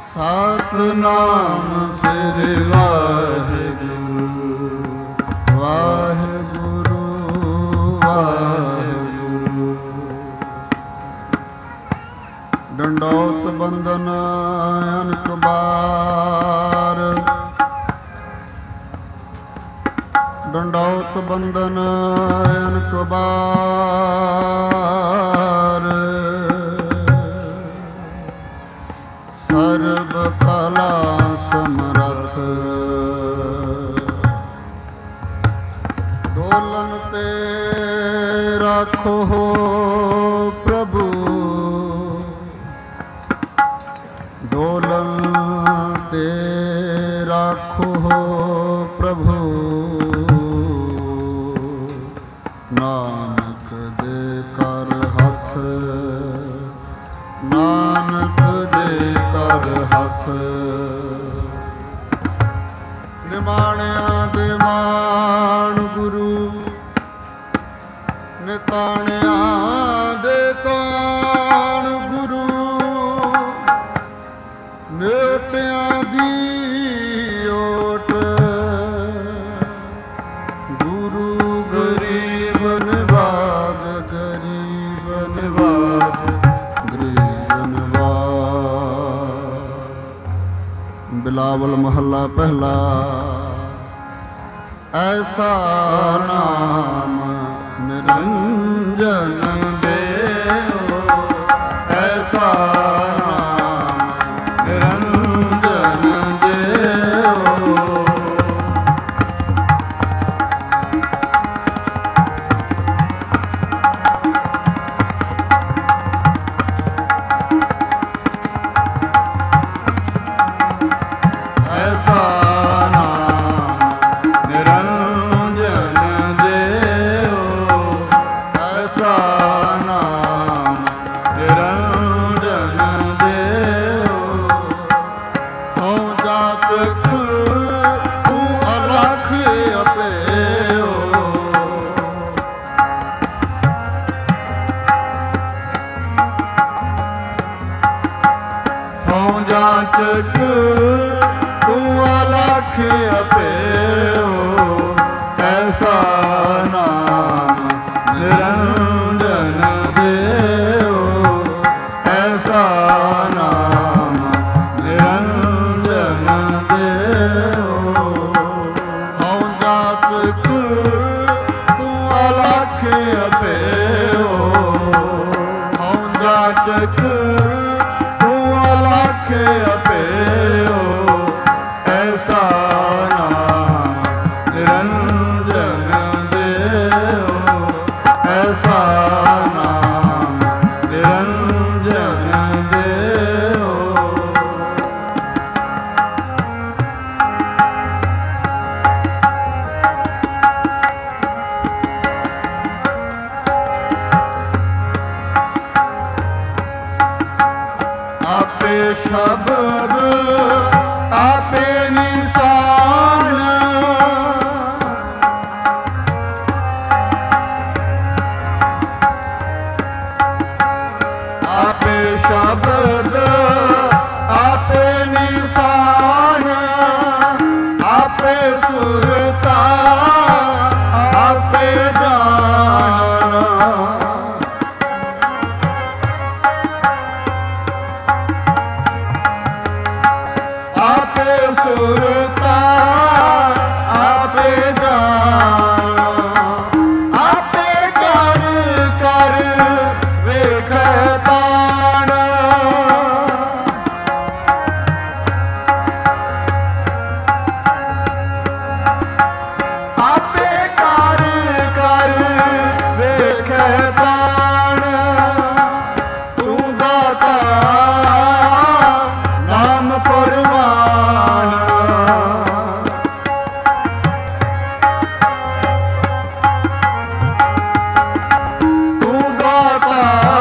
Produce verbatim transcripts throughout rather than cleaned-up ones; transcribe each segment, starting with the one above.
ਸਤਿਨਾਮ ਸ੍ਰੀ ਵਾਹਿਗੁਰੂ ਵਾਹਿਗੁਰੂ ਵਾਹਿਗੁਰੂ। ਡੰਡੌਤ ਬੰਦਨ ਅਨਕ ਬਾਰ, ਡੰਡੌਤ ਬੰਦਨ ਅਨਕ ਬਾਰ। ਸਰਬ ਕਲਾ ਸਮਰਥ ਡੋਲਨ ਤੇ ਰੱਖੋ ਪ੍ਰਭੂ, ਡੋਲਨ ਤੇ ਰੱਖੋ ਪ੍ਰਭੂ। ਨਾਨਕ ਦੇ ਕਰ ਹੱਥ, ਨਾਨਕ ਦੇ ਕਰ ਹੱਥ। ਨਿਮਾਣਿਆਂ ਦੇ ਮਾਣ ਗੁਰੂ, ਨਿਤਾਣਿਆਂ ਦੇ ਤਾਣ ਗੁਰੂ। ਨੇਟਿਆਂ ਦੀ ਓਟ ਗੁਰੂ, ਗਰੀਬ ਨਿਵਾਜ, ਗਰੀਬ ਨਿਵਾਜ, ਗਰੀਬ ਨਿਵਾਜ। ਬਿਲਾਵਲ ਮਹੱਲਾ ਪਹਿਲਾ। ਐਸਾ ਨਾਮ ਨਿਰੰਜਨ ਦੇਓ, ਐਸਾ ਨਾਮ ਨਿਰੰਜਨ ਦੇਓ। ਐਸਾ ਨਾਮ ਨਿਰੰਜਨ ਦੇਓ, ਐਸਾ ਨਾਮ ਨਿਰੰਜਨ ਦੇਓ। ਹਉ ਜਾਤ ਤੂੰ ਅਲਖ ਅਪੇਓ, ਹਉ ਜਾਤ ਤੂੰ ਅਲਖ ਅਪੇਓ। ਐਸਾ ਨਾਮ ਨਿਰੰਜਨ ਦੇਓ, ਐਸਾ ਨਾਮ ਨਿਰੰਜਨ ਦੇਓ। ਹਉ ਜਾਤ ਤੂੰ ਅਲਖ ਅਪੇਓ, ਹਉ ਜਾਤ ਤੂੰ ਅਲਖ ਅਪੇਓ। ਐਸਾ ਨਾਮ ਨਿਰੰਜਨ ਦੇਓ, ਐਸਾ ਨਾਮ ਨਿਰੰਜਨ ਦੇਓ। ਆਪੇ ਸ਼ਬਦ ਆਪੇ ਨਿਸ਼ਾਨ, ਆਪੇ ਸ਼ਬਦ ਆਪੇ ਨਿਸ਼ਾਨ। ਆਪੇ ਸੁਰਤਾ ਆਪੇ ਜਾਨ, ਆਪੇ ਸੁਰਤਾ ਆਪੇ ਜਾਨ। ਆਪੇ ਕਰ ਕਰ ਵੇਖ ਤਾਣ, ਆਪੇ ਕਰ ਕਰ ਵੇਖ ਤਾਣ। ਤੂੰ ਦਾਤਾ ਨਾਮ ਪਰਵਾਨ, ਤੂੰ ਦਾਤਾ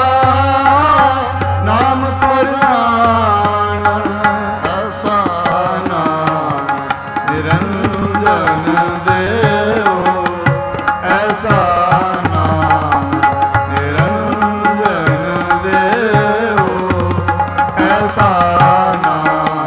ਨਾਮ ਪਰਵਾਨ। ਐਸਾ ਨਾਮ ਨਿਰੰਜਨ ਦੇਓ, ਐਸਾ ਨਾਮ ਨਿਰੰਜਨ ਦੇਓ, ਐਸਾ ਨਾਮ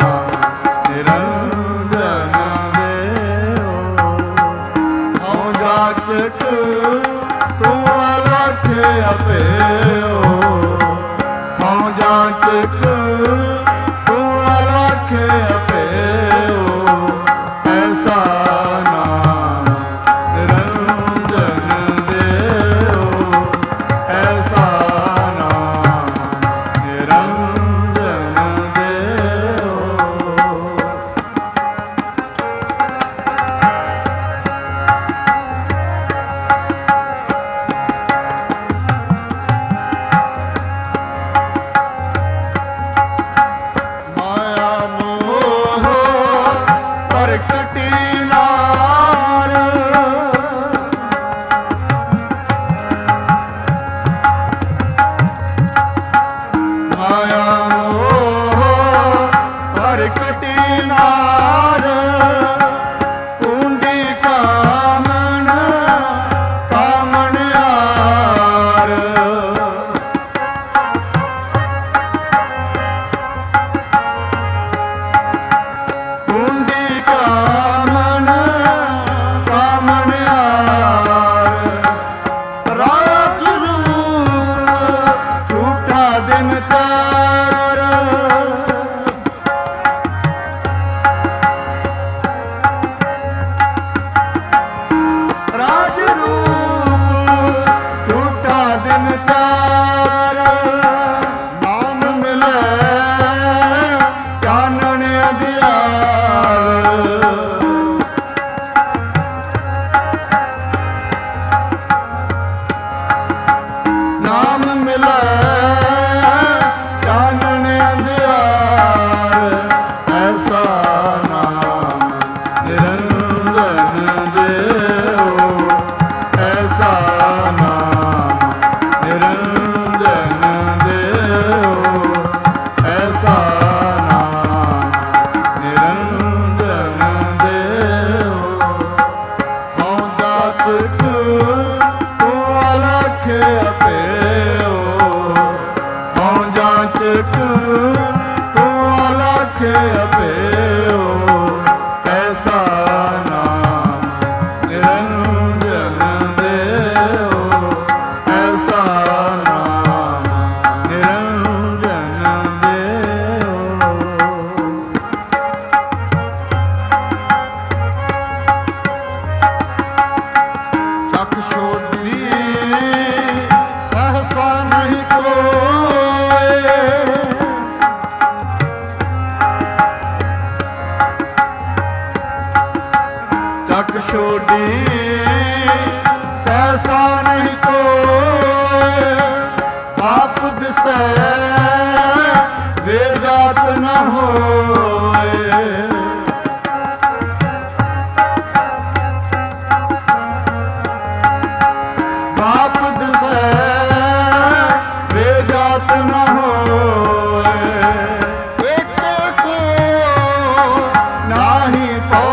ਰਾਖੇ ਅਭੇਓ ਐਸਾ ਨਾਮ ਨਿਰੰਜਨ ਦੇਓ ਐਸਾ ਨਾਮ ਨਿਰੰਜਨ ਦੇਓ। ਚੱਕ ਛੋਡੀ ਸਹਸਾ ਨਹੀਂ ਕੋਏ ਚੱਕ ਛੋਡੀ ਸਹਸਾ ਨਹੀਂ ਕੋਏ ਆਪ ਦਿਸੈ ਵੇਦ ਜਾਤ ਨ ਹੋਏ। ਬਾਪ ਦਿਸੈ ਵੇਦ ਜਾਤ ਨ ਹੋਏ ਇੱਕ ਕੋ ਨਾਹੀ ਭਉ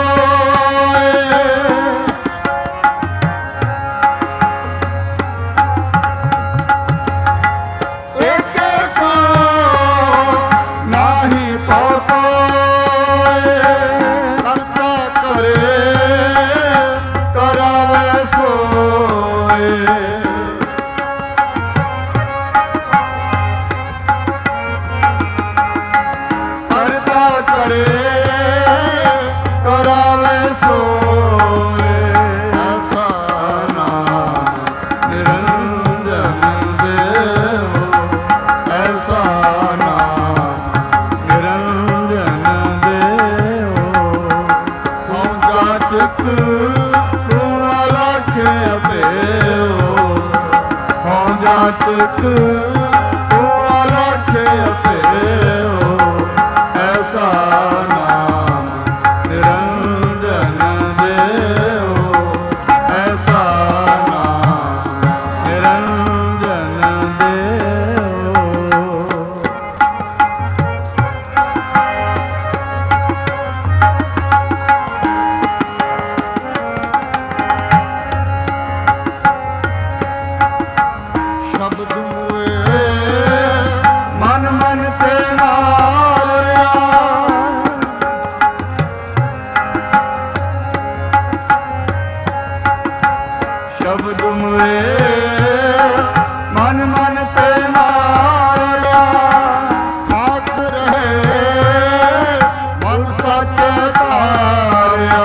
ਜਾਚਕ ਤੂੰ ਰਾਖੇ ਅਭੇਓ ਐਸਾ ਨਾਮ ਨਿਰੰਜਨ ਦੇਓ ਐਸਾ ਨਾਮ ਨਿਰੰਜਨ ਦੇਓ। ਸ਼ਬਦ ਹੋਏ ਮਨ ਮਨ ਤੇ ਮਾਰਿਆ ਸ਼ਬਦ ਹੋਏ ਮਨ ਮਨ ਤੇ ਮਾਰਿਆ ਆਖ ਰਹੇ ਮਨ ਸੱਚ ਧਾਰਿਆ।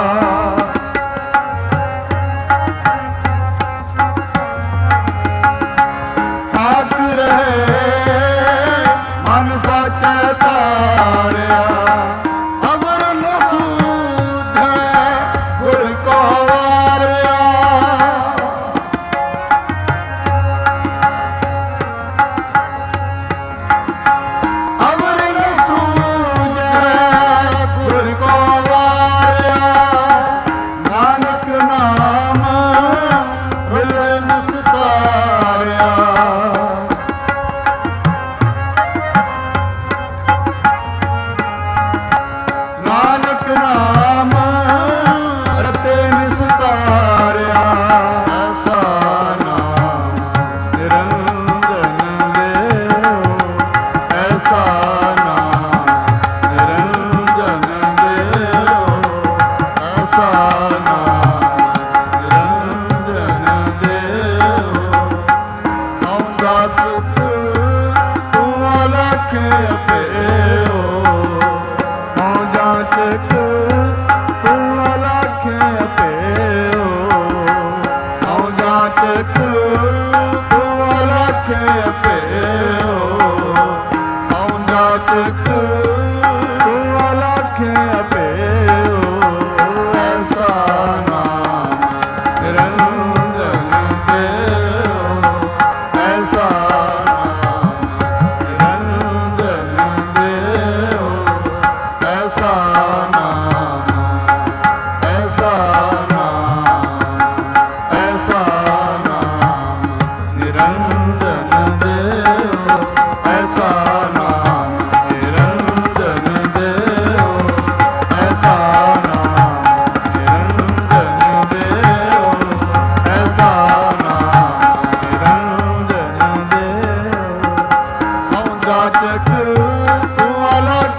ਆਖ ਰਹੇ ਮਨ ਸੱਚ ਧਾਰਿਆ ਅਮਰ ਨ ਸੂਝੈ ਗੁਰ ਕੋ ਵਾਰਿਆ। ਅਮਰ ਨ ਸੂਝੈ ਗੁਰ ਕੋ ਵਾਰਿਆ ਨਾਨਕ ਨਾਮ ਰਲੇ ਨ ਸਤਾਰਿਆ।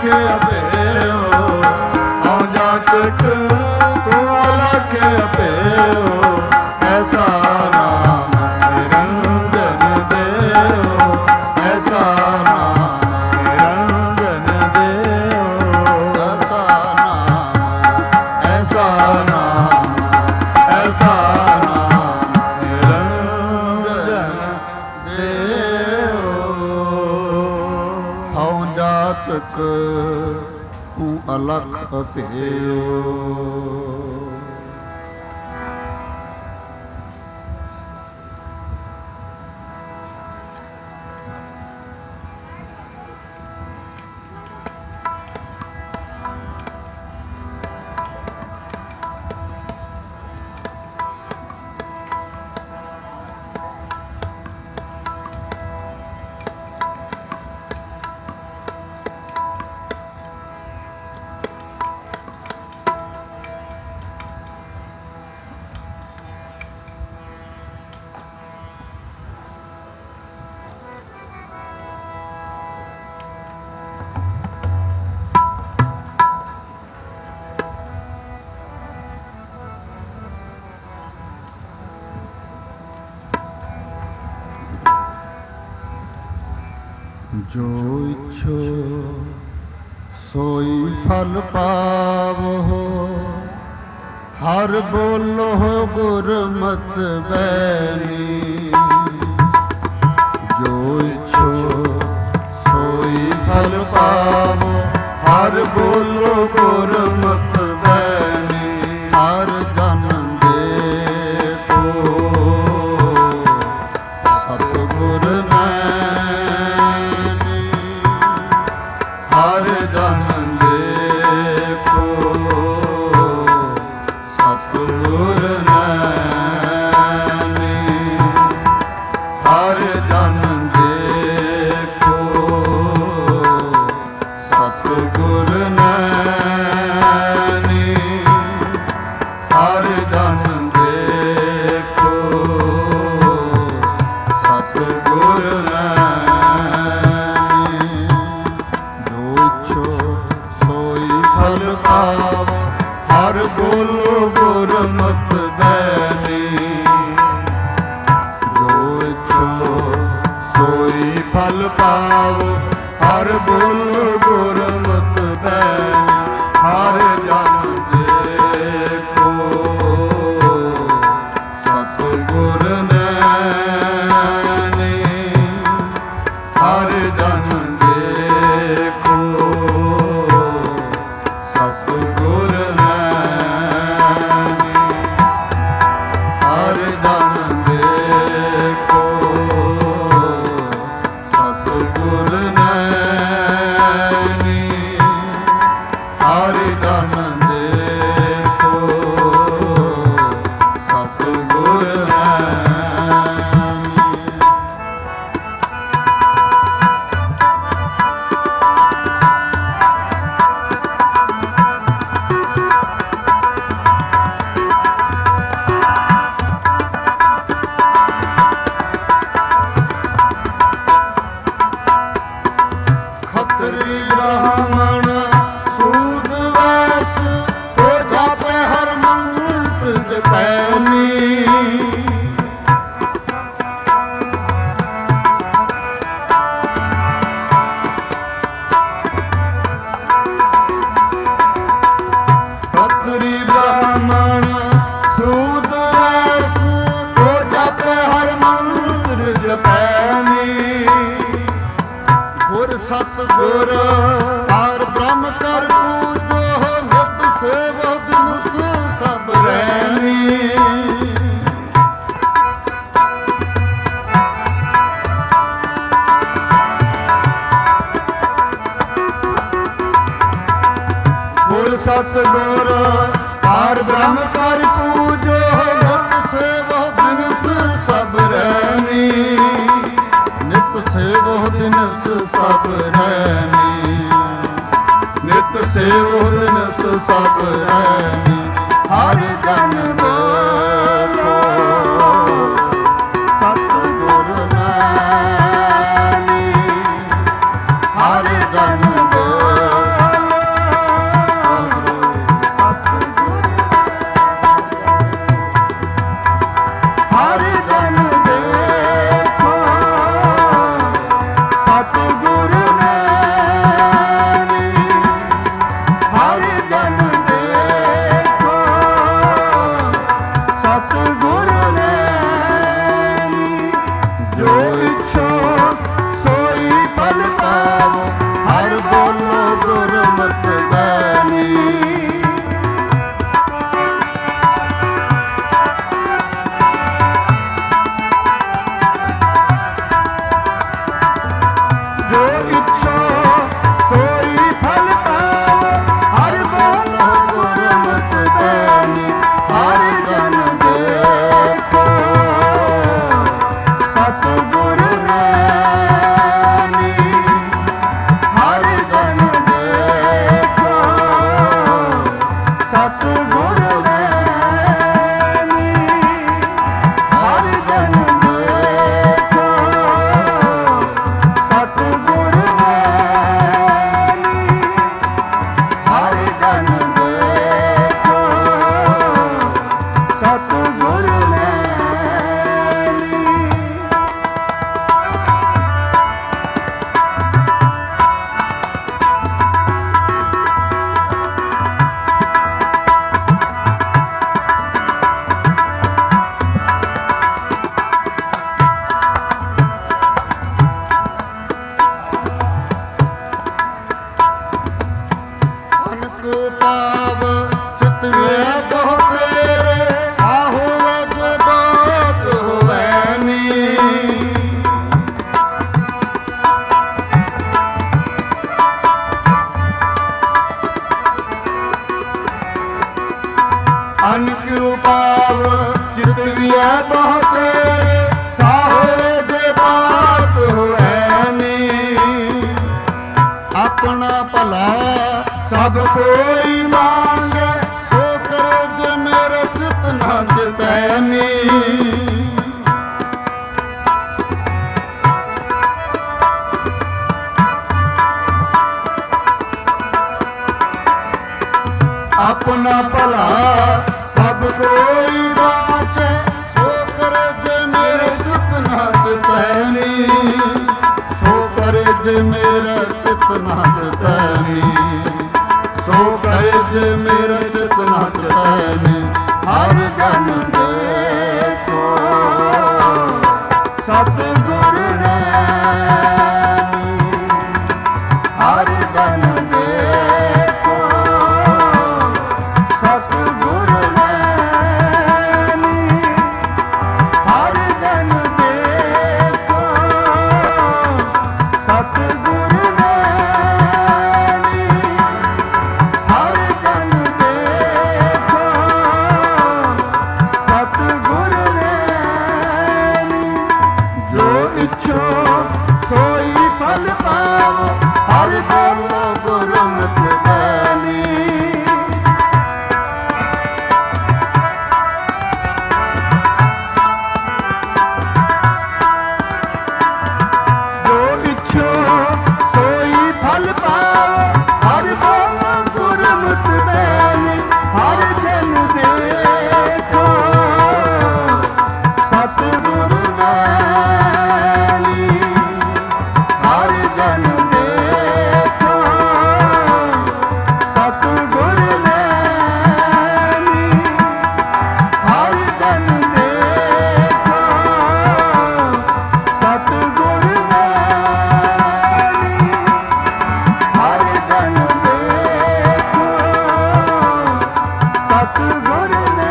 ਅਲਖ ਅਭੇਓ ਹਉ ਜਾਚਕ ਤੂੰ ਅਲਖ ਅਭੇਓ ਐਸਾ ਨਾਮ ਨਿਰੰਜਨ ਦੇਓ ਐਸਾ ਨਾਮ ਨਿਰੰਜਨ ਦੇਓ ਐਸਾ ਨਾਮ ਐਸਾ ਨਾਮ ਐਸਾ ਨਾਮ ਨਿਰੰਜਨ ਦੇਓ ਹਉ ਜਾਚਕ ਤੂੰ ਅਲਖ ਅਭੇਓ। ਜੋ ਇਛੋ ਸੋਈ ਫਲ ਪਾਵੋ ਹਰ ਬੋਲੋ ਗੁਰਮਤਿ ਬੈਣੀ। ਜੋ ਇਛੋ ਸੋਈ ਫਲ ਪਾਵੋ ਹਰ ਬੋਲੋ ਗੁਰਮਤਿ ਬੈਣੀ। ਹਰ ਜਨ ਦੇਖੋ ਸਤਿਗੁਰ ਹਰ ਜਨ ਦੇਖੋ ਸਤਿਗੁਰ ਨੈਣੀ। ਹਰ ਜਨ ਦੇਖੋ ਸਤਿਗੁਰ ਨੈਣੀ। ਹਰ ਜਨ ਦੇਖੋ ਸਤਿਗੁਰ ਨੈਣੀ। ਸੋਈ ਫਲ ਪਾਵ ਹਰ ਬੋਲੋ ਗੁਰਮਤਿ ਬੈਣੀ। ਜੋ ਇਛੋ ਸੋਈ ਫਲ ਪਾਵ ਹਰ ਬੋਲੋ ਗੁਰਮਤਿ ਬੈਣੀ। ਹਰ ਜਨ ਦੇਖੋ ਸਤਿਗੁਰ ਨੈਣੀ। ਹਰ ਜਨ ਦੇਖੋ ਸਤਿਗੁਰ ਨੈਣੀ। ਹਰ ਜਨ ਦੇਖੋ ਸਤਿਗੁਰ ਨੈਣੀ। ਹਰ ਜਨ ਦੇਖੋ ਸਤਿਗੁਰ ਨੈਣੀ। ਖੱਤਰੀ ਬ੍ਰਾਹਮਣ ਸੂਦ ਵੈਸ ਹੋ ਜਾਪੇ ਹਰ ਮੰਤਰ ਜਪੈਨੀ। ਖੱਤਰੀ ਬ੍ਰਾਹਮਣ ਸੂਦ ਵੈਸ ਹੋ ਜਾਪੇ ਹਰ ਮੰਤਰ ਜਪੈਨੀ। ਗੁਰ ਸਤਿਗੁਰ ਹਰ ਬ੍ਰਹਮ ਕਰ ਪੂਜੋ ਨਿਤ ਸੇਵੋ ਦਿਨੁਸ ਸਭ ਰੈਣੀ। ਗੁਰ ਸਤਿਗੁਰ ਹਰ ਬ੍ਰਹਮ ਕਰ ਪੂਜੋ ਨਿਤ ਸੇਵੋ ਦਿਨੁਸ ਸਭ ਰੈਣੀ। ਨਿਤ ਸੇਵੋ ਦਿਨਸ ਸਭ ਰੈਣੀ। ਨਿਤ ਸੇਵੋ ਦਿਨਸ ਸਭ ਰੈਣੀ। ਹਰ ਜਨ ਦੇਖੋ ਸਤਿਗੁਰ ਨੈਣੀ। ਹਰ ਜਨ ਦੇਖੋ ਬੋਲੋ ਗੁਰਮਤਿ ਬਾਣੀ। ਜੋ ਇੱਛਾ ਸੋਈ ਫਲ ਪਾਵੋ, ਹਰਿ ਬੋਲੋ ਗੁਰਮਤਿ ਬਾਣੀ। ਹਰਿ ਜਨ ਦੇਖੋ ਸਤਿਗੁਰ ਨਾਮੀ, ਹਰਿ ਜਨ ਦੇਖੋ ਸਤਿਗੁਰ ਨਾਮੀ, ਹਰਿ ਜਨ ਦੇਖੋ ਸਤਿਗੁਰ ਨਾਮੀ, ਹਰਿ ਜਨ ਦੇਖੋ ਸਤਿਗੁਰ ਨਾਮੀ। ਅਨਕ ਪਾਵ ਚਿਤ ਵੇ ਬਹੁ ਤੇਰੇ, ਸਾਹੋ ਵਜ ਬਾਤ ਹੋਵੈ ਨੀ। ਅਨਕ ਪਾਵ ਚਿਤ ਵੇ ਬਹੁ ਤੇਰੇ, ਸਾਹੋ ਵਜ ਬਾਤ ਹੋਵੈ ਨੀ। ਆਪਣਾ ਭਲਾ ਸਭ ਕੋਈ ਮਾਨੈ, ਸੋ ਕਰੇ ਜੇ ਮੇਰੇ ਚਿਤ ਨਾ ਚਿਤੈ ਨੀ। ਆਪਣਾ ਭਲਾ ਸਭ ਕੋਈ ਬਾਚੈ, ਸੋ ਕਰੇ ਜੇ ਮੇਰੇ ਚਿਤ ਨਾ ਚਿਤੈ ਨੀ। ਸੋ ਕਰੇ ਜੇ ਮੇਰਾ ਚਿਤ ਨਾ ਚਿਤੈ ਨੀ, ਸੋ ਕਰੇ ਜੇ ਮੇਰਾ ਚਿਤ ਨਾ ਚਿਤੈ ਨੀ। ਹਰਿ ਜਨ ਦੇਖੋ ਸਤਿਗੁਰ ਨਾਮੀ, ਹਰਿ ਜਨ ਦੇਖੋ ਸਤਿਗੁਰ ਨਾਮੀ, ਹਰਿ ਜਨ ਦੇਖੋ ਸਤਿਗੁਰ ਨਾਮੀ, ਹਰਿ ਜਨ ਦੇਖੋ ਸਤਿਗੁਰ ਨਾਮੀ। ਜੋ ਇੱਛੋ ਸੋਈ ਫਲ ਪਾਵੋ, ਹਰਿ ਬੋਲੋ ਗੁਰਮਤਿ ਬਾਣੀ। ਜੋ ਇੱਛੋ ਸੋਈ ਫਲ ਪਾਵੋ, ਹਰਿ ਬੋਲੋ ਗੁਰਮਤਿ ਬਾਣੀ। ਹਰਿ ਜਨ ਦੇਖੋ ਸਤਿਗੁਰ ਨਾਮੀ, ਹਰਿ ਜਨ ਦੇਖੋ ਸਤਿਗੁਰ ਨਾਮੀ, ਹਰਿ ਜਨ ਦੇਖੋ ਸਤਿਗੁਰ ਨਾਮੀ, ਹਰਿ ਜਨ ਦੇਖੋ ਸਤਿਗੁਰ ਨਾਮੀ।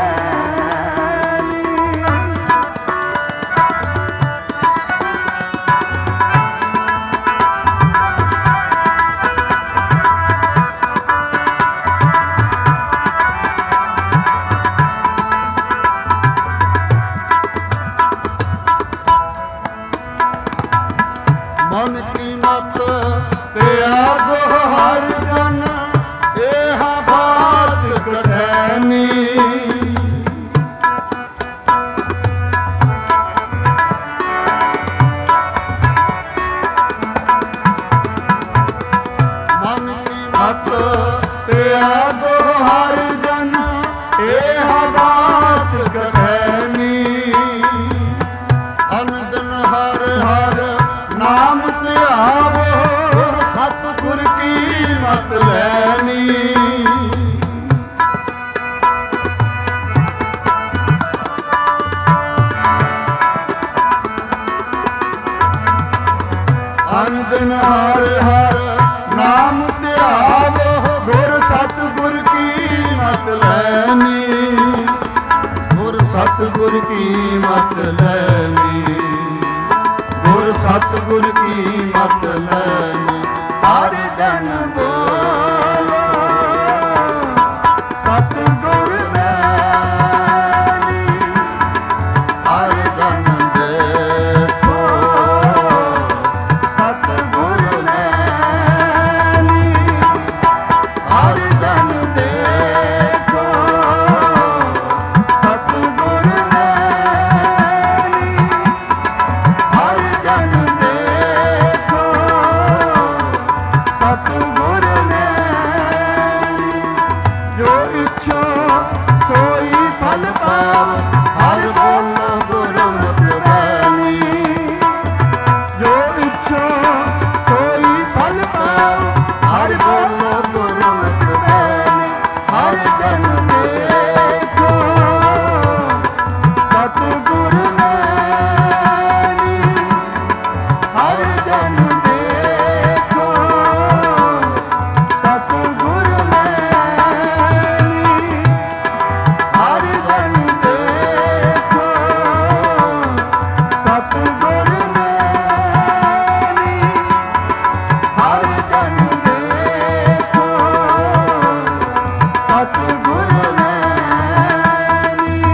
ਮਨ ਕੀ ਮਤ ਤਿਆਗੋ ਹਰਿ ਜਨ, ਇਹ ਬਾਤ ਕਢੈ ਨੀ। ਮਨ ਕੀ ਮਤ ਤਿਆਗੋ ਹਰਿ ਜਨ, ਇਹ ਬਾਤ ਕਢੈ ਨੀ। ਅਨੰਦਨ ਹਰ ਹਰ ਨਾਮ ਧਿਆਵੋ, ਸਤਿਗੁਰ ਕੀ ਮਤ ਲੈਣੀ। ਅਨੰਦਨ ਹਰ ਹਰ ਨਾਮ सतगुर की मत लेनी, गुर सतगुर की मत लेनी। हर जन बोलो सतगुर मैनी, हर जन देखो सतगुर मैनी, हर जन देखो सतगुर मैनी, हर जन देखो सतगुर मैनी। जो इच्छो सोई फल पाओ, हर बोलो गुरमत बैनी। जो इच्छो सोई फल पाओ, हर बोलो गुरमत बैनी। हर जन देखो सतगुर मैनी, हर जन देखो सतगुर मैनी, हर जन देखो सतगुर मैनी, हर जन देखो सतगुर मैनी।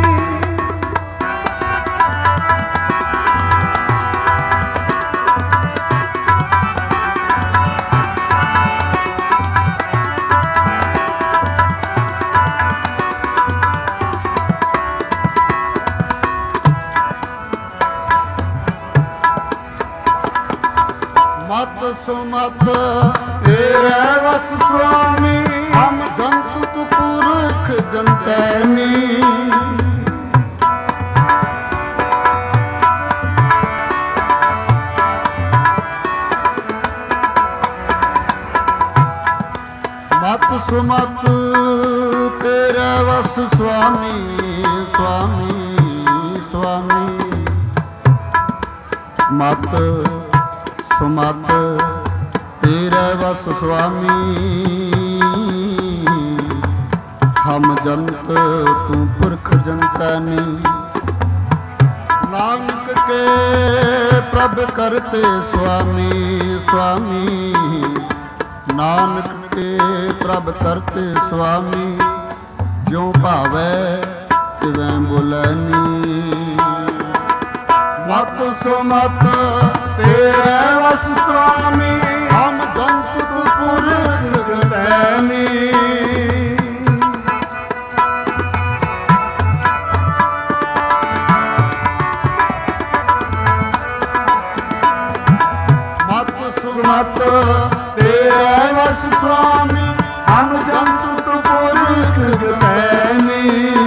मत सुमत तेरे वस स्वामी, हम जंतु तु पुरख जंतैनी। मत सुमत तेरे वस स्वामी, स्वामी स्वामी। मत सुमत तेरे वस स्वामी, हम जंत तू पुरख जंतैनी। नानक के प्रभ करते स्वामी, स्वामी। नानक के प्रभ करते स्वामी, ज्यों भावै तिवैं बोलैनी। मत सुमत तेरे वस स्वामी, हम जंतु तु पुरख जंतैनी। मत सुमत तेरे वस स्वामी, हम जंतु तु पुरख जंतैनी।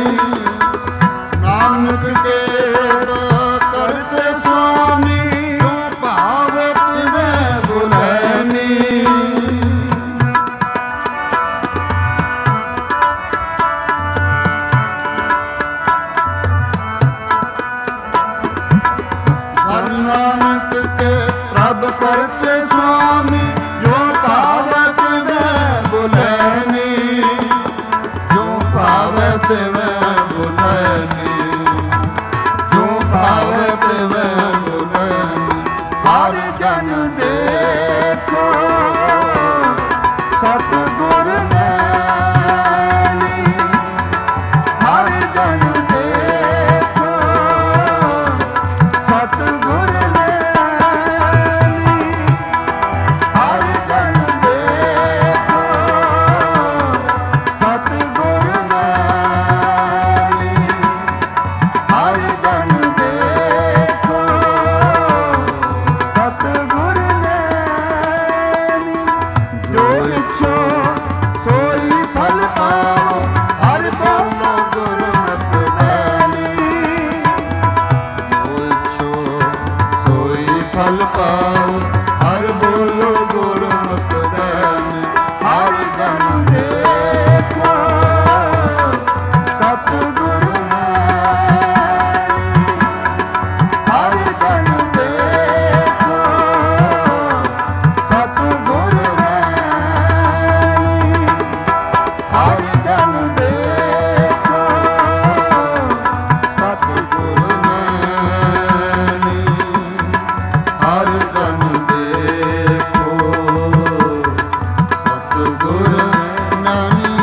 नानक के करते स्वामी, जो भावे तिवैं बोलैनी। हर नानक के प्रभ करते स्वामी, जो भावे तिवैं बोलैनी। जो भावे तिवैं बोलैनी, जो भावे तिवैं बोलैनी। हर जन देखो सतगुर मैनी, हर जन देखो सतगुर मैनी, हर जन देखो सतगुर मैनी, हर जन देखो सतगुर मैनी। जो इच्छो सोई फल पाओ, हर बोलो गुरमत बैनी। जो इच्छो सोई फल पाओ, हर बोलो गुरमत बैनी। हर जन देखो सतगुर मैनी, हर जन देखो सतगुर मैनी, हर जन देखो सतगुर ਗੁਰ ਨਾਨੀ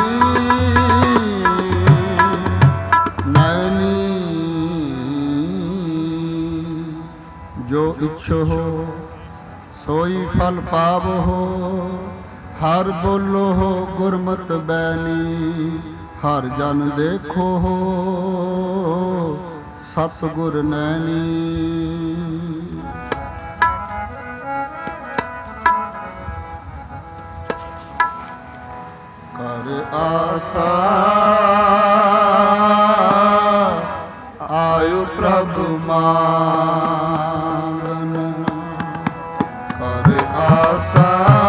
ਨਾਨੀ ਜੋ ਇਛੋ ਸੋਈ ਫਲ ਪਾਵੋ ਹਰ ਬੋਲੋ ਗੁਰਮਤਿ ਬੈਨੀ ਹਰ ਜਨ ਦੇਖੋ ਸਤਿਗੁਰ ਨੈਣੀ ਕਰ ਆਸਾ ਆਇਓ ਪ੍ਰਭ ਮਾਨ ਕਰ ਆਸਾ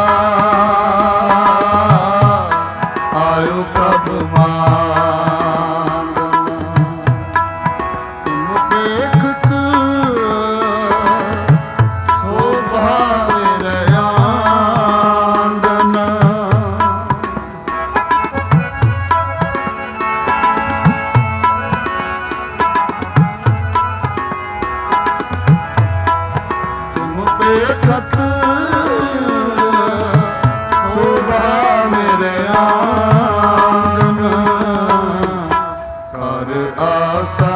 ਆਇਓ ਪ੍ਰਭ ਮਾਨ ਤੁਮ ਦੇਖਤ ਸੋਭਾ ਵਿਰਆਂਗਨ ਦੇਖਤ ਸੋਭਾ ਮੇਰੇ ਆਂਗਨ ਕਰ ਆਸਾ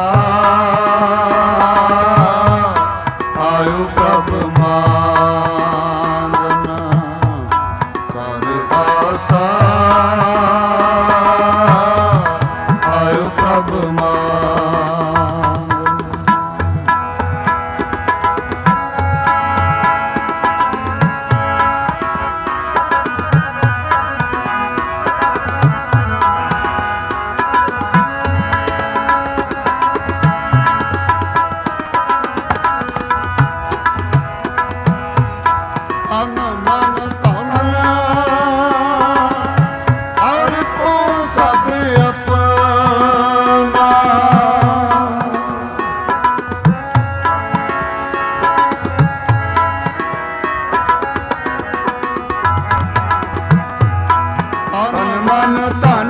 ਆਇਓ ਪ੍ਰਭ ਮਾਂਗਨ ਕਰ ਆਸਾ ਆਇਓ ਪ੍ਰਭ ਮਾਂਗਨ ਤਨ ਮਨ ਧਨ ਅਰਪੋ ਸਭ ਆਪਣਾ ਤਨ ਮਨ ਧਨ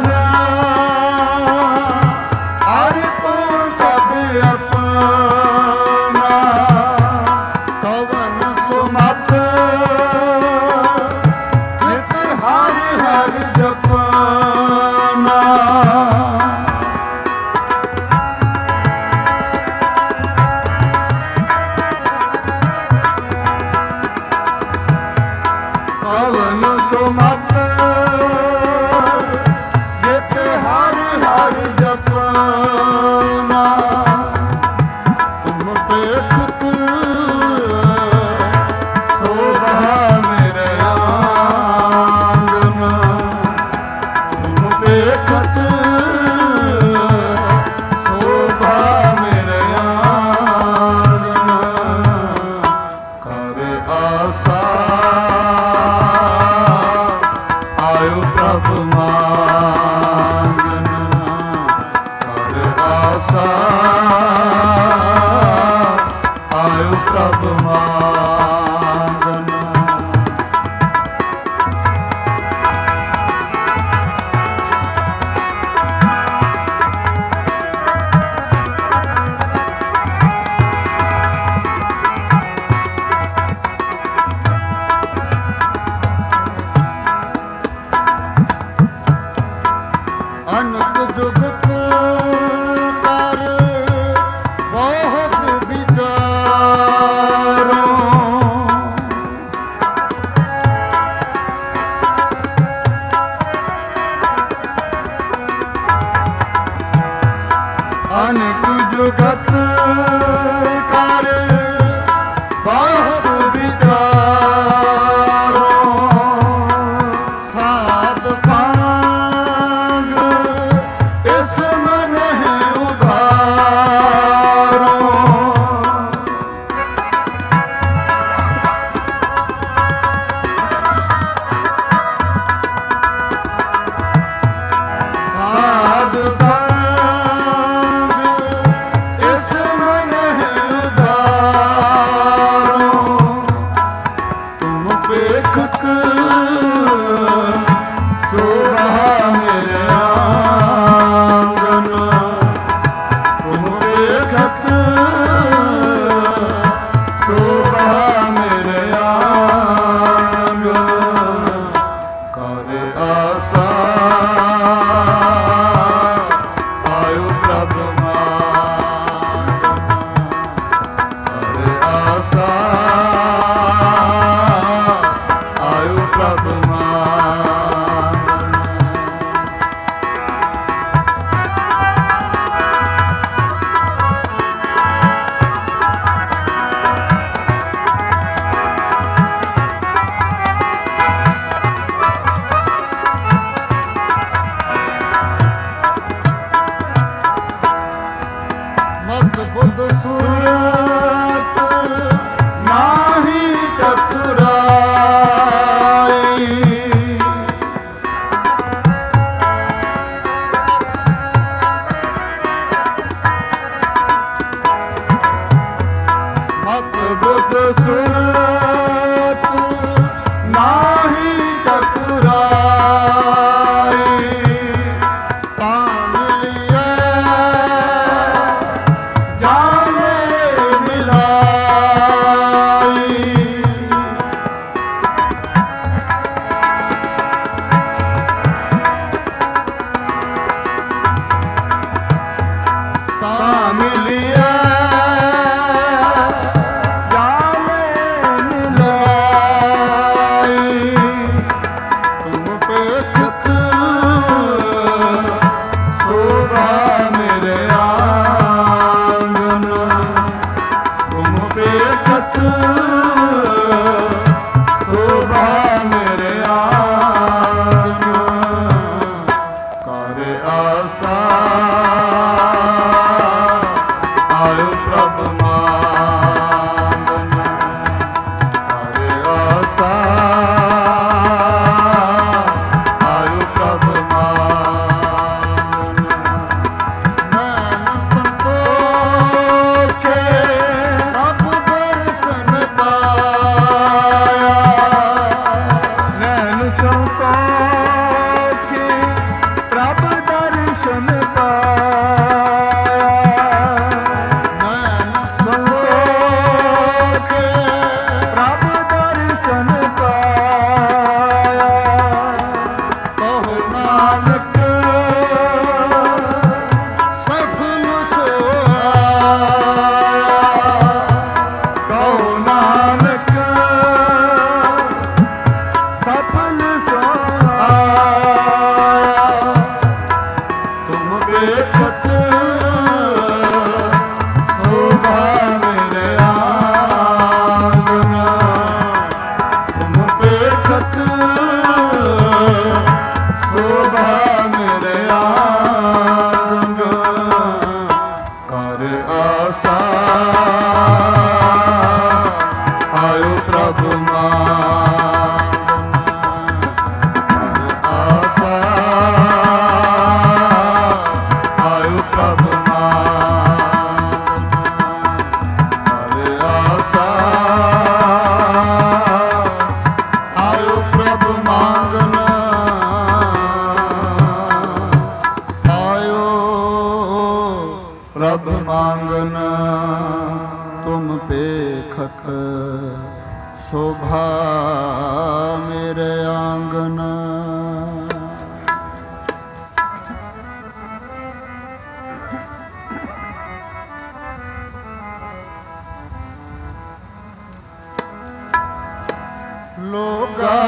ਅਰਪੋ ਸਭ ਆਪਣਾ ਕਵਨ ਸੁਮਤ ਹਰ ਹਰ ਜਪਨਾ ਕਵਨ ਸੁਮਤ ਜਿਤ ਹਰ ਹਰ ਜਪਨਾ ਤੁਮ ਦੇਖਤ ਸੋਭਾ ਮੇਰੇ ਆਂਗਨ ਤੁਮ ਦੇਖਤ ਸੋਭਾ ਮੇਰੇ ਆਂਗਨ ਕਰ ਆਸਾ ਆਇਓ ਪ੍ਰਭ ਮਾਂਗਨ ਕਰ ਆਸਾ ਆਇਓ ਪ੍ਰਭ ਮਾਂਗਨ ਅਨੰਤ ਜੁਗਤ ਕਰ ਬਹੁਤ ਵਿਚਾਰੋ ਅਨੰਤ ਜੁਗਤ ਕਰ ਬਹੁਤ ਵਿਚਾਰੋ ਸਾਧ ਸੰਗ ਇਸ ਮਨ ਹੈ ਉਧਾਰੋ ਸਾਧ ਸੰਗ ਇਸ ਆਸਾ ਆਇਓ ਪ੍ਰਭ ਮਾਂਗਨ ਹਰ ਆਸਾ ਆਇਓ ਪ੍ਰਭ ਮਾਂਗਨ ਮਤ ਬੁੱਧ ਸੁਰਤ ਨਾਹੀ ਚਤੁਰਾਈ ਮਤ ਬੁੱਧ ਸੁਰਤ ਨਾਹੀ ਚਤੁਰਾਈ ਤਾਂ ਮਿਲਿਐ ਜਾਣੇ ਮਿਲਾਈ ਤਾਂ ਮਿਲਿਐ ਜਾਣੇ ਮਿਲਾਈ ਤੁਮ ਪੇਖਤ ਸੋਭਾ ਮੇਰੇ ਆਂਗਨ ਤੁਮ ਪੇਖਤ ਸੋਭਾ ਮੇਰੇ ਆਂਗਨ ਕਰ ਆਸਾ ਆਇਓ ਪ੍ਰਭ ਮਾਂਗਨ ਕਰ ਆਸਾ ਆਇਓ ਪ੍ਰਭ ਮਾਂਗਨ ਨੈਣ ਸੰਤੋਖੇ ਪ੍ਰਭ ਦਰਸ਼ਨ ਪਾਇਆ ਨੈਣ ਸੰਤੋਖੇ ਪ੍ਰਭ ਦਰਸ਼ਨ ਪਾਇਆ ਨੈਣ ਸੰਤੋਖੇ ਪ੍ਰਭ ਦਰਸ਼ਨ ਪਾਇਆ ਕਹੋ ਨਾਨਕ ਸਫਲ ਸੋਇਆ ਕਹੋ ਨਾਨਕ ਸਫਲ ਸੋਇਆ ਤੁਮ ਵੇਖਤ ਸੋਭਾ ਮੇਰੇ ਆਂਗਨ ਤੁਮ ਵੇਖਤ ਸੋਭਾ ਮੇਰੇ ਆਂਗਨ ਕਰ ਆਸਾ ਆਇਓ ਪ੍ਰਭ ਮਾਂਗਨ ਕਰ ਆਸਾ ਆਇਓ ਪ੍ਰਭ ਮਾਂਗਨ ਕਰ ਆਸਾ ਆਇਓ ਪ੍ਰਭ ਮਾਂਗਨ ਆਇਓ ਪ੍ਰਭ ਮਾਂਗਨ ਤੁਮ ਪੇਖਤ ਸ਼ੋਭਾ ਮੇਰੇ ਆਂਗਨ ਲੋਗਾ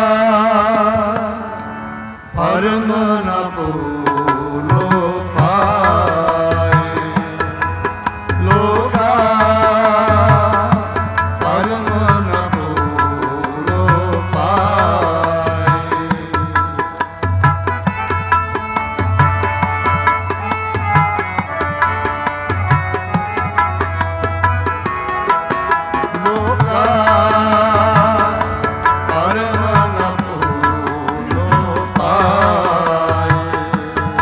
ਭਰਮ ਨ ਭੂਲੋ ਪਾਏ ਲੋਗਾ ਭਰਮ ਨ ਭੂਲੋ ਪਾਏ ਲੋਗਾ ਭਰਮ ਨ ਭੂਲੋ ਪਾਏ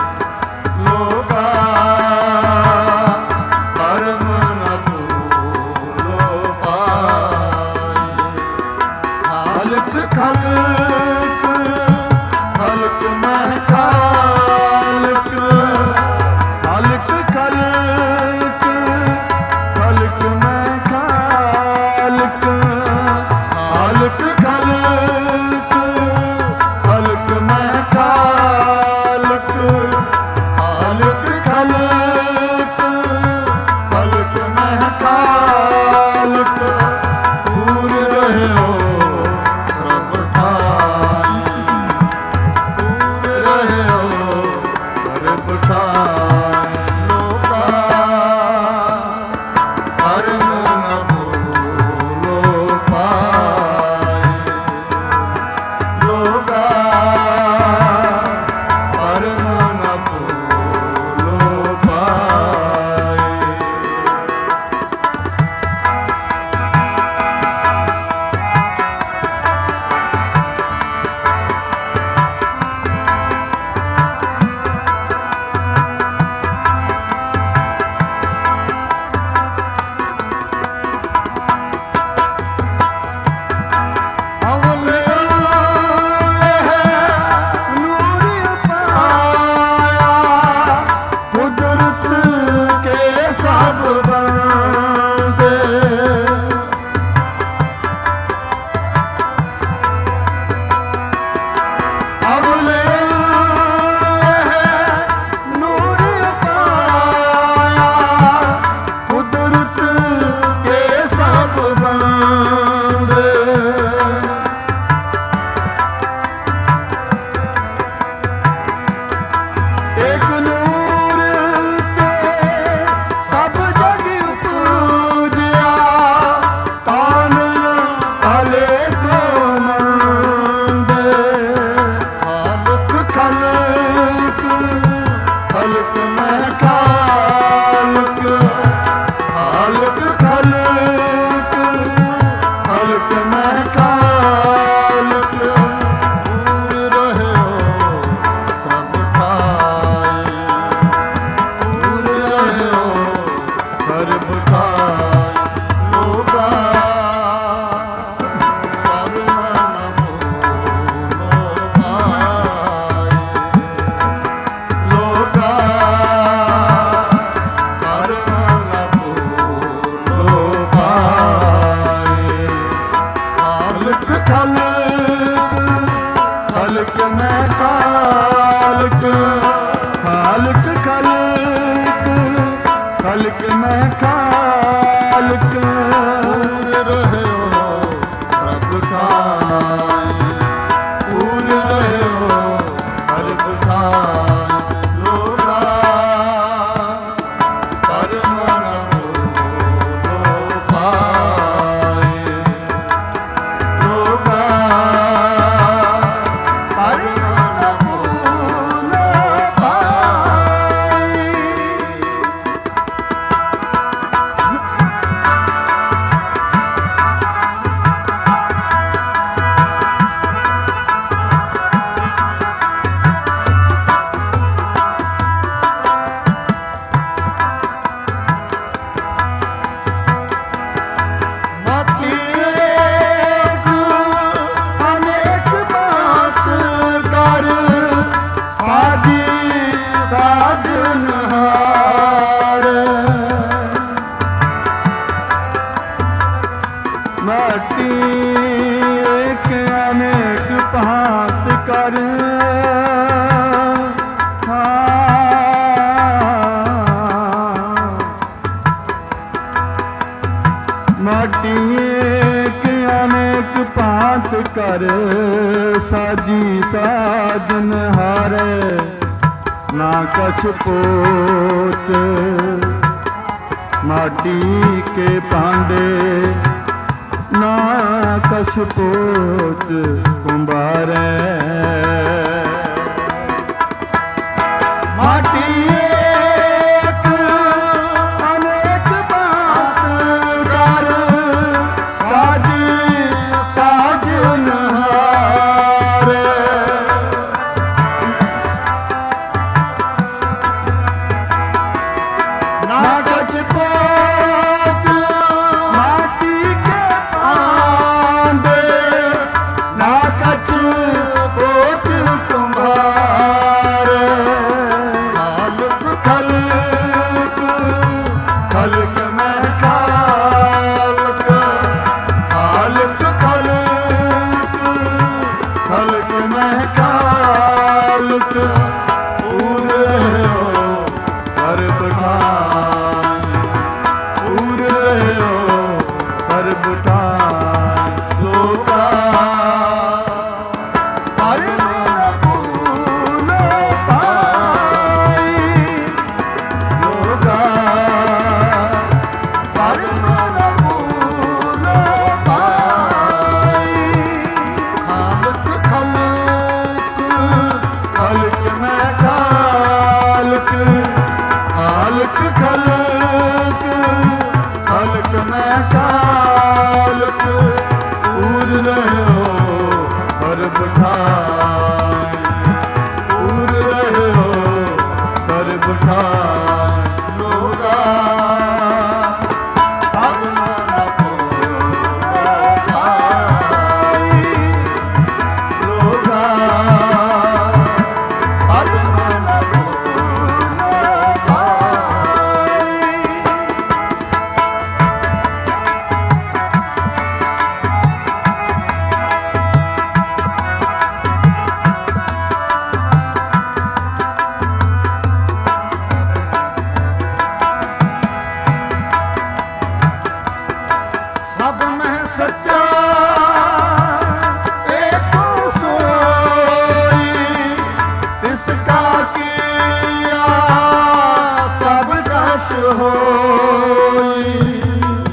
ਮੈਂ ਖਾਲਕ ਪੂਰ ਰਹਿਓ ਪ੍ਰਭ ਠਾਈ ਪੂਰ ਰਹਿਓ ਪ੍ਰਭ ਠਾਈ ਲੋਗਾ ਪਰਮ ਨ ਭੂਲੋ ਪਾਏ ਲੋਗਾ ਪਰਮ ਨ ਭੂਲੋ ਪਾਏ। ਮਾਟੀ ਏਕ ਅਨੇਕ ਬਾਤ ਕਰ ਸਾਜੀ ਸਾਜਨਹਾਰ ਮਾਟੀ ਏਕ ਅਨੇਕ ਭਾਂਤ ਕਰ ਮਾਟੀ ਏਕ ਅਨੇਕ ਭਾਂਤ ਕਰ ਸਾਜੀ ਸਾਜਨ ਹਾਰੇ ਨਾ ਕਛ ਪੋਤ ਮਾਟੀ ਕੇ ਪਾਂਡੇ ਨਾ ਕਛ ਪੋਤ ਕੁੰਬਾਰੇ ਮਾਟੀ ਏਕ ਅਨੇਕ ਬਾਤ ਕਰ ਸਾਜੀ ਸਾਜਨਹਾਰ ਨਾ ਕਛ ਪੋਤ ਮਾਟੀ ਕੇ ਆਂਡੇ ਨਾ ਕਛ ਪੋਤ ਕੁੰਭਾਰ ਖਾਲਕ ਖਲਕ ਖਲਕ ਮੈਂ ਖਾਲਕ ਖਾਲਕ ਖਲਕ ਖਲਕ ਮੈਂ ਖਾਲਕ ਪੂਰ ਰਹਿਓ ਸਰਬ ਠਾਈ ਪੂਰ ਰਹਿਓ ਸਰਬ ਠਾਈ ਲੋਕਾ ਪਰਮ ਨ ਭੂਲੋ ਪਾਈ ਲੋਕਾ ਪਰਮ ਨ ਭੂਲੋ ਪਾਈ ਖਾਲਕ ਖਲਕ ਖਲਕ ਮੈਂ ਖਾਲਕ ਖਾਲਕ ਖਲਕ ਖਲਕ ਮੈਂ ਖਾਲਕ ਪੂਰ ਰਹਿਓ ਸਰਬ ਠਾਈ ਪੂਰ ਰਹਿਓ ਸਰਬ ਠਾਈ ਲੋਗਾ ਪਰਮ ਨ ਭੂਲੋ ਪਾਈ ਲੋਗਾ ਪਰਮ ਨ ਭੂਲੋ ਪਾਈ। ਸਭ ਮਹਿ ਸੱਚਾ ਏਕੋ ਸੋਈ ਤਿਸ ਕਾ ਕੀਆ ਸਭ ਕਛ ਹੋਈ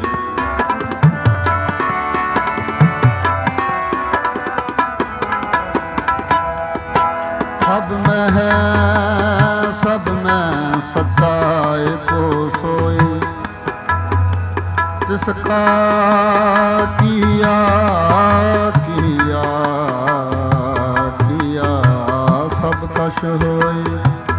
ਸਭ ਮਹਿ ਸਭ ਮੈਂ ਸੱਚਾ ਏਕੋ ਸੋਈ ਤਿਸਕਾ ਕੀਆ ਕੀਆ ਕੀਆ ਸਭ ਕਛ ਹੋਈ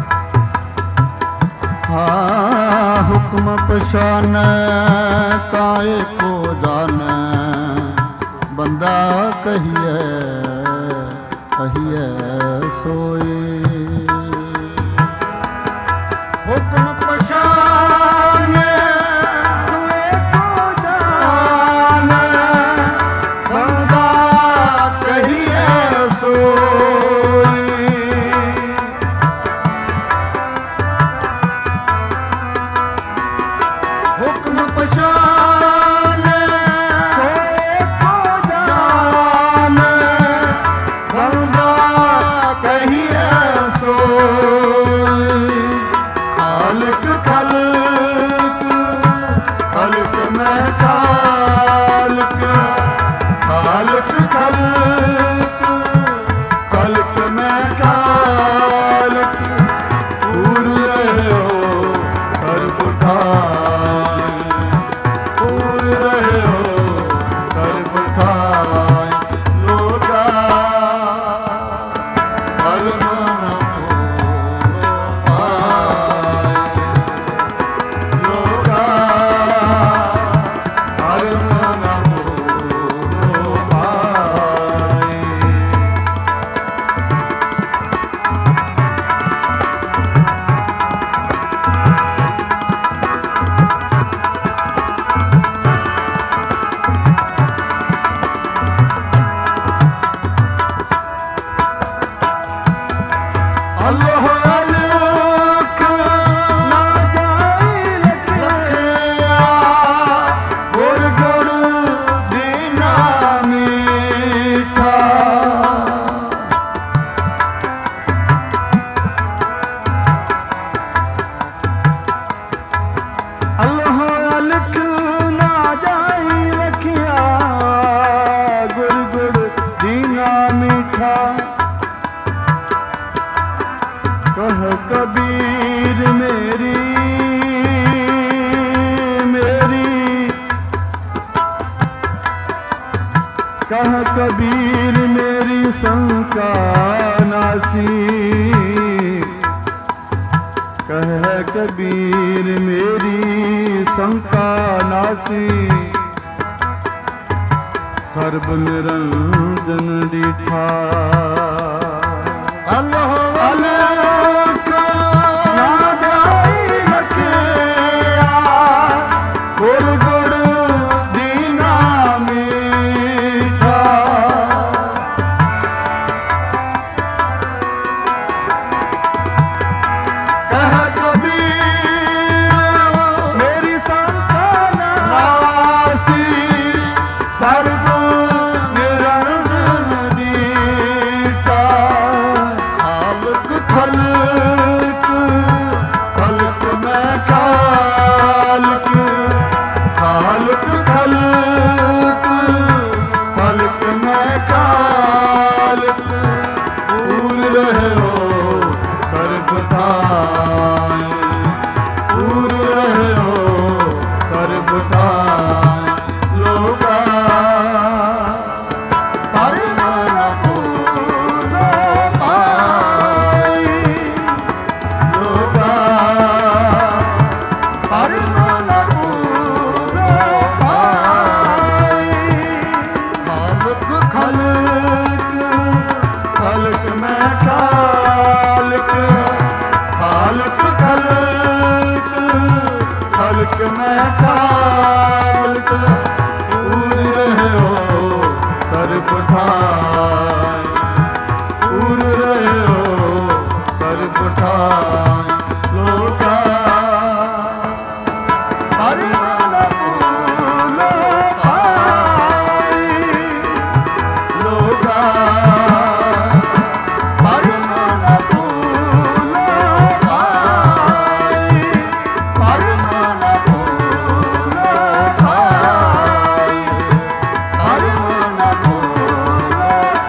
ਹਾਂ ਹੁਕਮ ਪਛਾਨੈ ਕਾਏ ਕੋ ਜਾਣੈ ਬੰਦਾ ਕਹੀਐ ਕਹੀਐ ਸੋਈ ਹੁਕਮ ਪਛਾਨੈ ਸੋਏ ਕੋ ਜਾਣੈ ਬੰਦਾ ਕਹੀਐ ਸੋਈ ਅਲੋਹ ਅਲਖ ਨਾ ਜਾਈ ਲਖਿਆ, ਗੁਰ ਗੁਰ ਦੀਨਾ ਮੀਠਾ। ਅਲੋਹ ਅਲਖ ਨਾ ਜਾਈ ਲਖਿਆ, ਗੁਰ ਗੁਰ ਦੀਨਾ ਮੀਠਾ। ਕਹ ਕਬੀਰ ਮੇਰੀ ਮੇਰੀ, ਕਹ ਕਬੀਰ ਮੇਰੀ ਸੰਕਾ ਨਾਸੀ, ਕਹਿ ਕਬੀਰ ਮੇਰੀ ਸੰਕਾ ਨਾਸੀ। ਸਰਬ ਨਿਰੰਜਨ ਡੀਠਾ, ਅਲੋਹ ਅਲਖ ਨਾ ਜਾਈ ਲਖਿਆ, ਗੁਰ ਗੁਰ ਦੀਨਾ ਮੀਠਾ। ਕਹਿ ਕਬੀਰ ਮੇਰੀ ਸੰਕਾ ਨਾਸੀ, ਸਰਬ ਨਿਰੰਜਨ ਡੀਠਾ। ਖਾਲਕ ਖਲਕ ਖਲਕ ਮੈਂ ਖਾਲਕ, ਖਾਲਕ ਖਲਕ ਖਲਕ ਮੈਂ ਖਾਲਕ। ਪੂਰ ਰਹਿਓ ਸਰਬ ਥਾਈ, ਪੂਰ ਰਹਿਓ ਸਰਬ ਥਾਈ। ਲੋਕਾ ਪਰਮ ਨ ਭੂਲੋ ਪਾਈ, ਲੋਕਾ ਪਰਮ ਨ ਭੂਲੋ ਪਾਈ। ਖਾਲਕ ਖਲਕ ਖਲਕ ਮੈਂ ਖਾਲਕ, ਖਾਲਕ ਖਲਕ ਖਲਕ ਮੈਂ ਖਾਲਕ। ਪੂਰ ਰਹਿਓ ਸਰਬ ਠਾਈ, ਪੂਰ ਰਹਿਓ ਸਰਬ ਠਾਈ। ਲੋਕਾ ਪਰਮ ਨ ਭੂਲੋ ਪਾਈ, ਲੋਕਾ ਪਰਮ ਨ ਭੂਲੋ ਪਾਈ, ਪਰਮ ਨ ਭੂਲੋ ਪਾਈ, ਪਰਮ ਨ ਭੂਲੋ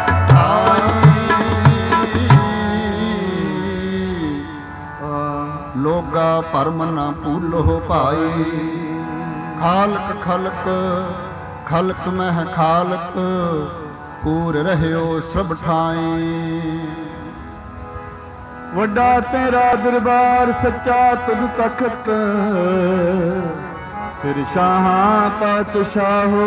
ਪਾਈ। ਲੋਗਾ ਪਰਮ ਨ ਭੂਲੋ ਪਾਈ। ਖਾਲਕ ਖਲਕ ਖਲਕ ਮਹਿ ਖਾਲਕ, ਪੂਰ ਰਹਿਓ ਸਭ ਠਾਈ। ਵੱਡਾ ਤੇਰਾ ਦਰਬਾਰ ਸੱਚਾ ਤੁਧ ਤਖਤ, ਫਿਰ ਸ਼ਾਹਾਂ ਪਾਤਸ਼ਾਹੋ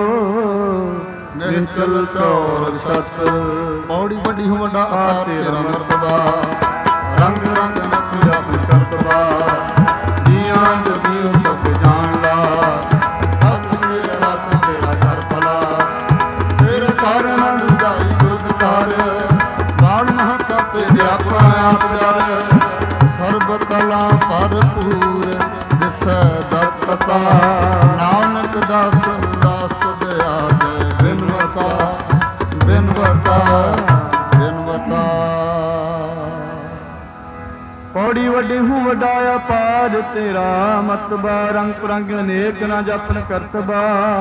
ਨਿਚਲ ਚੌਰ ਸਤ। ਪੌੜੀ ਵੱਡੀ ਹੋ ਵੱਡਾ ਆਕਾਰ ਤੇਰਾ ਮਰਤਬਾ, ਰੰਗ ਰੰਗ ਨਖਿਆ ਕਰਤਬਾ। ਜੀਆਂ ਜੀਉ ਸਭ ਜਾਣ ਲਾ, ਸਤ ਮੇਰਾ ਰਸ ਤੇਰਾ ਘਰ ਭਲਾ। ਤੇਰੇ ਕਾਰਨ ਲੁਦਾਈ ਦੁੱਧ ਕਰ, ਬਾਣ ਮਹਤਾ ਤੇਰੇ ਆਪਾ ਆਪ ਜਲ। ਸਰਬ ਕਲਾ ਭਰਪੂਰ ਦਿਸੈ ਦਤਤਾ, ਨਾਨਕ ਦਾਸ ਦਾਸ ਤੁਧ ਆਗੇ। ਬਿਨਵਤਾ ਬਿਨਵਤਾ ਬਿਨਵਤਾ। ਪੌੜੀ ਵੱਡੀ ਹੂੰ ਵੱਡਾ ਅਪਾਰ ਤੇਰਾ ਮਤਬਾ। ਰੰਗ ਪ੍ਰੰਗ ਅਨੇਕ ਨਾ ਜਪਨ ਕਰਤਬਾ।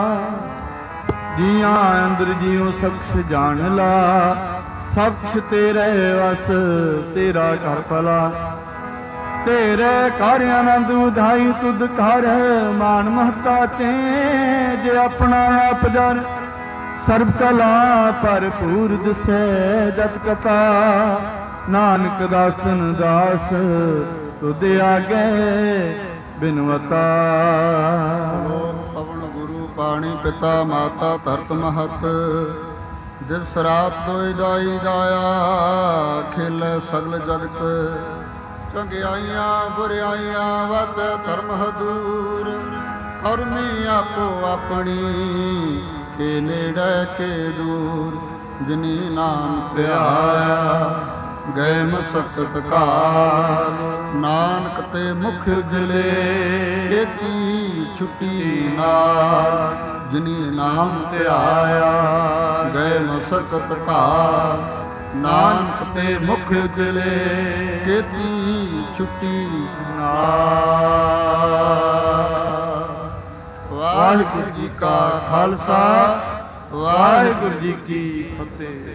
ਜੀਆਂ ਅੰਦਰ ਜੀਉ ਸਖਸ਼ ਜਾਣ ਲਾ, ਸਖਸ਼ ਤੇਰੇ ਵਸ ਤੇਰਾ ਘਰ ਭਲਾ। ਤੇਰੇ ਘਰ ਆਨੰਦ ਉਧਾਈ ਤੁਧ ਘਰ, ਮਾਨ ਮਹਤਾ ਤੇ ਜੇ ਆਪਣਾ ਆਪ ਜਨ। ਸਰਬ ਕਲਾ ਭਰਪੂਰ ਦਿਸੈ ਜਤ ਕਥਾ, ਨਾਨਕ ਦਾਸਨ ਦਾਸ ਤੁਧ ਆਗੇ ਬਿਨਵਤਾ। ਪਵਨ ਗੁਰੂ ਪਾਣੀ ਪਿਤਾ ਮਾਤਾ ਧਰਤ ਮਹਤ, ਦਿਵਸ ਰਾਤ ਦੋਇ ਦਾਈ ਦਾਇਆ। ਖੇਲੇ ਸਗਲ ਜਗਤ ਚੰਗਿਆਈਆਂ ਬੁਰਿਆਈਆਂ, ਵਤ ਧਰਮ ਹਦੂਰ। ਕਰਮੀ ਆਪੋ ਆਪਣੀ, ਕੇ ਨੇੜੇ ਕੇ ਦੂਰ। ਜਿਨੀ ਨਾਮ ਧਿਆਇਆ ਗਏ ਮਸਕਤ ਕਾਲ, ਨਾਨਕ ਤੇ ਮੁਖ ਉਜਲੇ, ਕੀਤੀ ਛੁੱਟੀ ਨਾਲ, ਜਿਨੀ ਨਾਮ ਧਿਆਇਆ। ਗਏ ਮਸਕਤ ਕਾਲ, ਨਾਨਕ ਤੇ ਮੁਖ ਉਜਲੇ, ਕੀਤੀ ਛੁੱਟੀ ਨਾਲ। ਵਾਹਿਗੁਰੂ ਜੀ ਕਾ ਖਾਲਸਾ, ਵਾਹਿਗੁਰੂ ਜੀ ਕੀ ਫਤਿਹ।